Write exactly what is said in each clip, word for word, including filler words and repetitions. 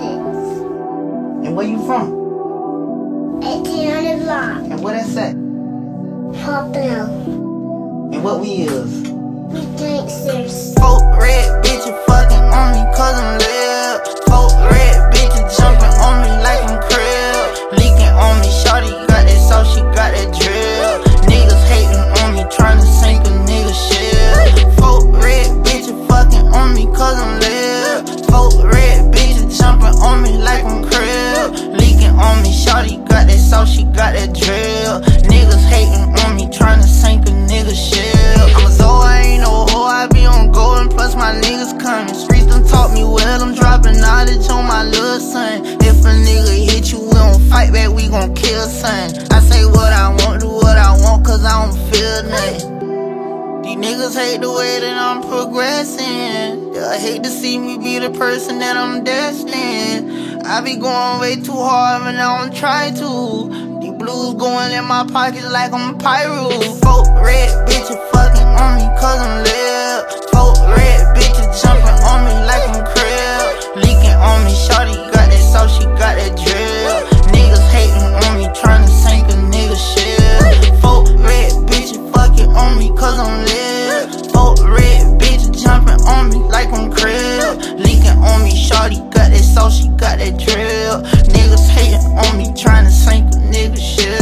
And where you from? eighteen hundred block. And where that's at? Pompano. And what we is? We gangsters. Folk red bitches fucking on me cause I'm lit. Folk red bitches jumping on me like I'm crib. Leaking on me, shawty got that sauce, she got that drill. Niggas hating on me, trying to sink a nigga shit. Folk red bitches fucking on me cause I'm lit. Folk red bitches jumping on me like I'm crib. Leaking on me, shawty got that sauce, she got that drill. Niggas hating on me, trying to sink a nigga shit. I'm a Zoe, I ain't no hoe, I be on golden, plus my niggas coming. Streets done taught me well, I'm dropping knowledge on my little son. If a nigga hit you, we don't fight back, we gon' kill son. I say what I want, do what I want, cause I don't feel nothing. These niggas hate the way that I'm progressing. They hate to see me be the person that I'm destined. I be going way too hard, but I don't try to. These blues going in my pockets like I'm a pirate. Folk red bitches fucking on me cause I'm lit. Folk red bitches jumping on me like I'm crib. Leaking on me, shawty got that sauce, she got that drill. Niggas hating on me, trying to sink a nigga shit. Folk red bitches fucking on me cause I'm lit. Folk red bitches jumping on me like I'm crib. Leaking on me, shawty got that sauce, she got that drill. Niggas hating on me, trying to sink a nigga shit.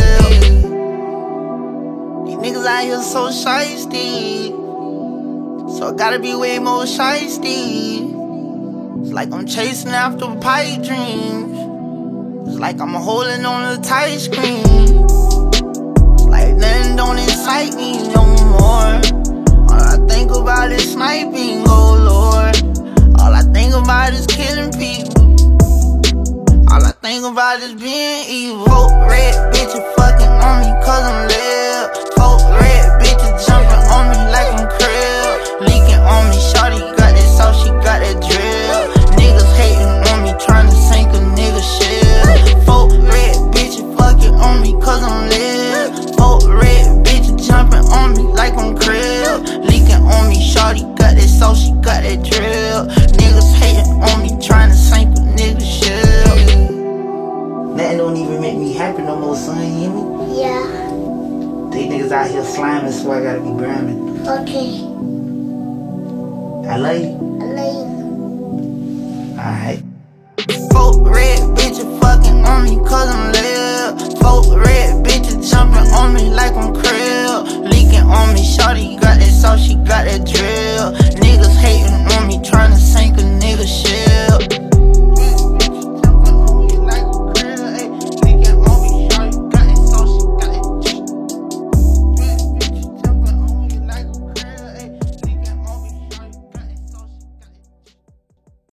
These niggas out here so shiesty, so I gotta be way more shiesty. It's like I'm chasing after pipe dreams. It's like I'm holding on to tight screen. It's like nothing don't excite me no more. All I think about is sniping, oh Lord. All I think about is killing people. All I think about is being evil. Folk red bitches fucking on me cause I'm lit. Folk red bitches jumping on me like I'm crib. Leaking on me, shawty got that sauce, she got that drill. Niggas hating on me, trying to sink a nigga shit. Folk red bitches fucking on me cause I'm lit. Folk red bitches jumping on me like I'm crib. Leaking on me, shawty got that sauce, she got that drill. Niggas hating on me, trying to sink a nigga shit. Nothing don't even make me happy no more, son, you hear me? Yeah. These niggas out here sliming, so I gotta be grinding. Okay. I love you. I love you. Alright. Folk red bitches fucking on me cause I'm lit. Folk red bitches jumping on me like I'm crib. Leaking on me, shawty got that sauce, she got that drill. Niggas hating on me,